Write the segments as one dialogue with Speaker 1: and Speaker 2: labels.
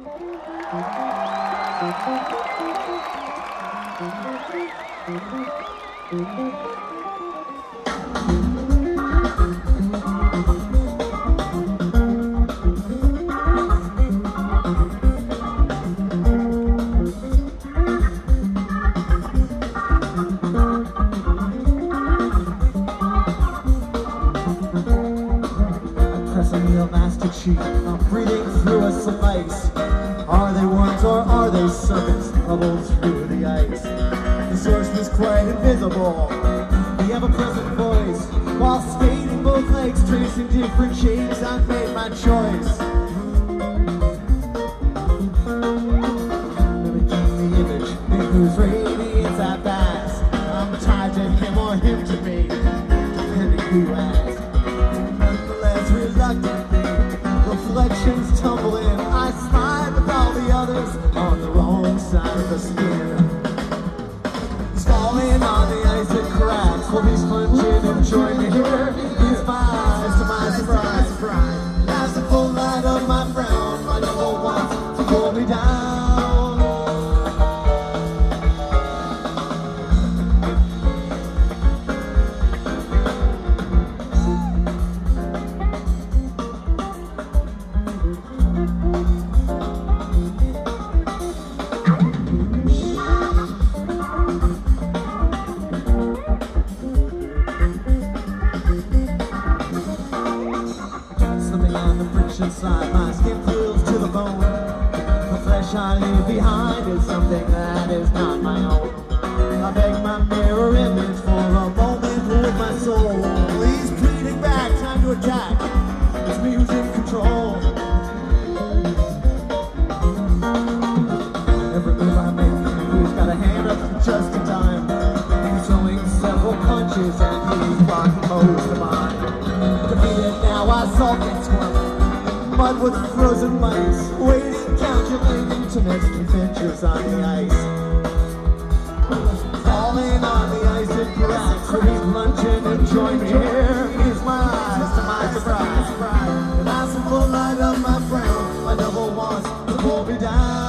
Speaker 1: Pressing the elastic sheet, I'm breathing through a slice. Are they worms or are they serpents? Bubbles through the ice. The source was quite invisible. The ever-present voice, while skating both legs, tracing different shapes, I made my choice. Mimicking the image in whose radiance I pass. I'm tied to him or him to me, depending who asks. Nonetheless, reluctantly, reflections tumble in. I slide with all the others on the wrong side of the skin. He's falling on the ice and cracks. While he's plunging and join me here. He's my eyes to my surprise. That's the full light of my frown. My devil wants to pull me down. Inside my skin feels to the bone. The flesh I leave behind is something that is not my own. I beg my mirror image for a moment with my soul. He's pleading back, time to attack. It's me who's in control. Every move I make, he's got a hand up just in time. He's throwing several punches and he's blocking most of mine. Defeated now, I sulk and squirm. Mud with frozen mice, waiting calculating to next adventures on the ice. Falling on the ice and cracks, so he's lunging and join me here. He's my eyes to my surprise. And that's the full light of my frown. My devil wants to pull me down.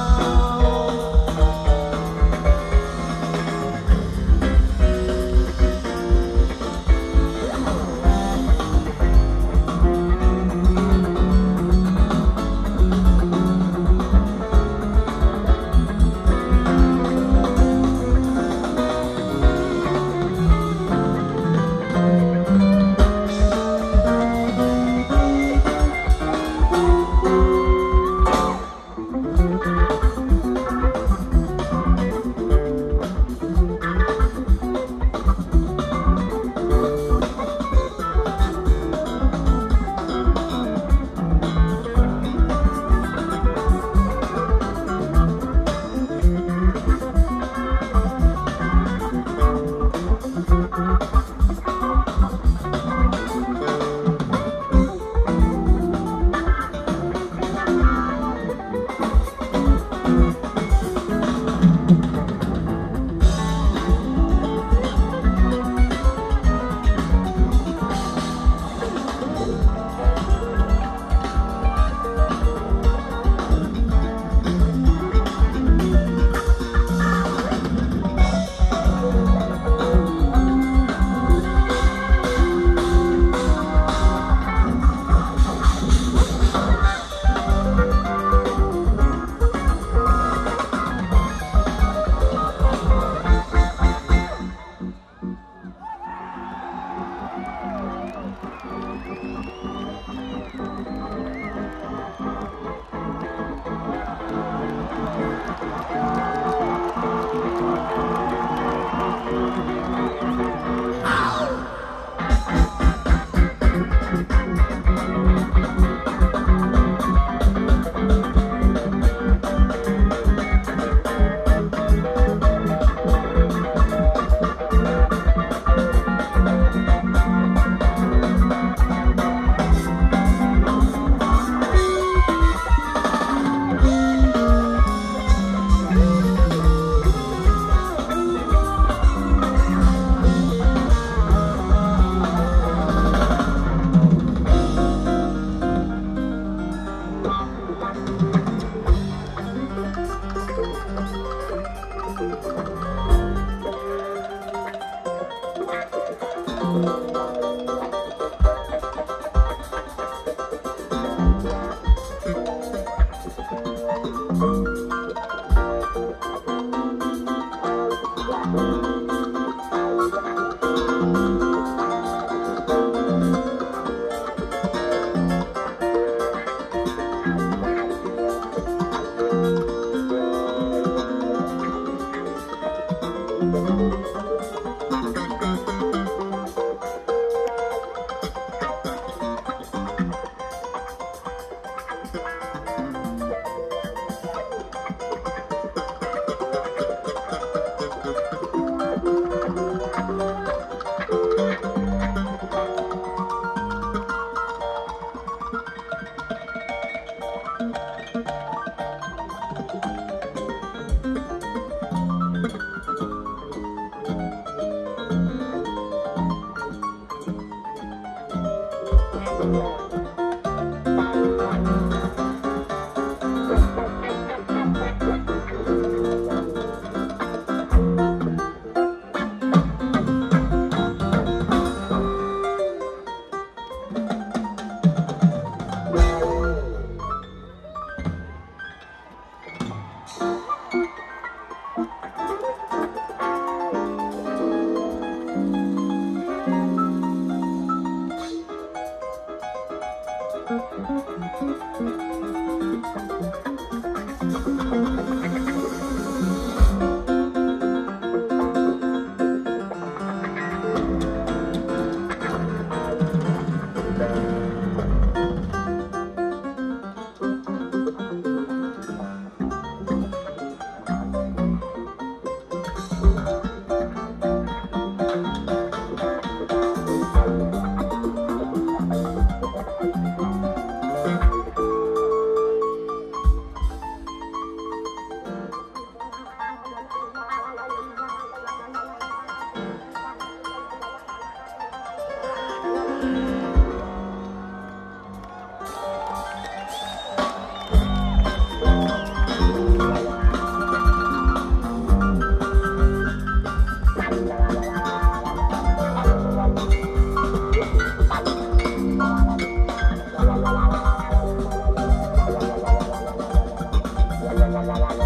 Speaker 2: La la la la.